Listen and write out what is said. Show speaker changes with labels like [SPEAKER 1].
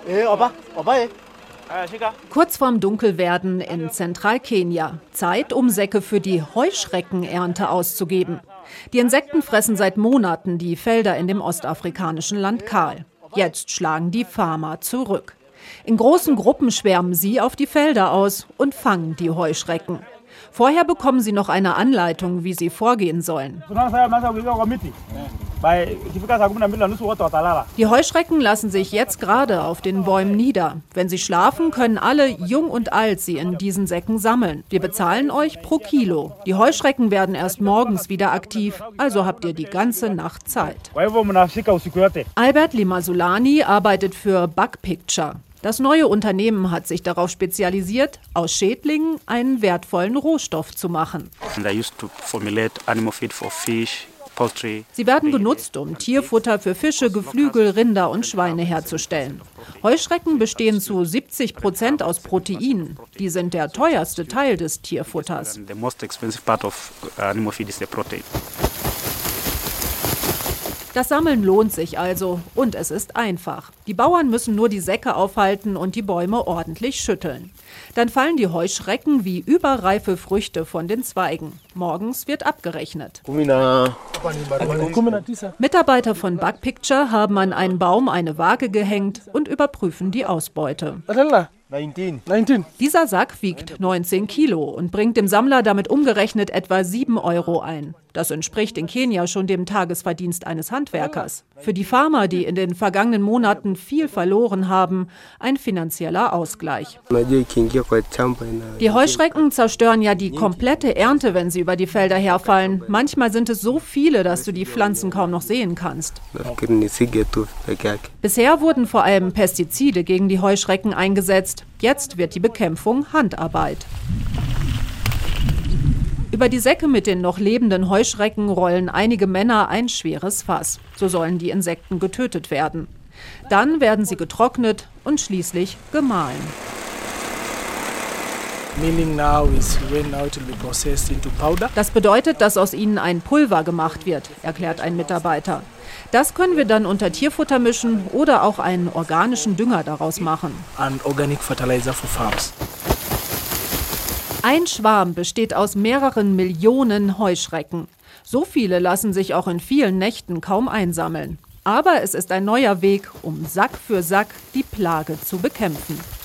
[SPEAKER 1] Kurz vorm Dunkelwerden in Zentralkenia. Zeit, um Säcke für die Heuschreckenernte auszugeben. Die Insekten fressen seit Monaten die Felder in dem ostafrikanischen Land kahl. Jetzt schlagen die Farmer zurück. In großen Gruppen schwärmen sie auf die Felder aus und fangen die Heuschrecken. Vorher bekommen sie noch eine Anleitung, wie sie vorgehen sollen. Die Heuschrecken lassen sich jetzt gerade auf den Bäumen nieder. Wenn sie schlafen, können alle, jung und alt, sie in diesen Säcken sammeln. Wir bezahlen euch pro Kilo. Die Heuschrecken werden erst morgens wieder aktiv, also habt ihr die ganze Nacht Zeit. Albert Limasulani arbeitet für Bug Picture. Das neue Unternehmen hat sich darauf spezialisiert, aus Schädlingen einen wertvollen Rohstoff zu machen. Sie werden benutzt, um Tierfutter für Fische, Geflügel, Rinder und Schweine herzustellen. Heuschrecken bestehen zu 70% aus Proteinen. Die sind der teuerste Teil des Tierfutters. Das Sammeln lohnt sich also und es ist einfach. Die Bauern müssen nur die Säcke aufhalten und die Bäume ordentlich schütteln. Dann fallen die Heuschrecken wie überreife Früchte von den Zweigen. Morgens wird abgerechnet. Mitarbeiter von Bug Picture haben an einen Baum eine Waage gehängt und überprüfen die Ausbeute. 19. Dieser Sack wiegt 19 Kilo und bringt dem Sammler damit umgerechnet etwa 7 € ein. Das entspricht in Kenia schon dem Tagesverdienst eines Handwerkers. Für die Farmer, die in den vergangenen Monaten viel verloren haben, ein finanzieller Ausgleich. Die Heuschrecken zerstören ja die komplette Ernte, wenn sie über die Felder herfallen. Manchmal sind es so viele, dass du die Pflanzen kaum noch sehen kannst. Bisher wurden vor allem Pestizide gegen die Heuschrecken eingesetzt. Jetzt wird die Bekämpfung Handarbeit. Über die Säcke mit den noch lebenden Heuschrecken rollen einige Männer ein schweres Fass. So sollen die Insekten getötet werden. Dann werden sie getrocknet und schließlich gemahlen. Das bedeutet, dass aus ihnen ein Pulver gemacht wird, erklärt ein Mitarbeiter. Das können wir dann unter Tierfutter mischen oder auch einen organischen Dünger daraus machen. Ein Schwarm besteht aus mehreren Millionen Heuschrecken. So viele lassen sich auch in vielen Nächten kaum einsammeln. Aber es ist ein neuer Weg, um Sack für Sack die Plage zu bekämpfen.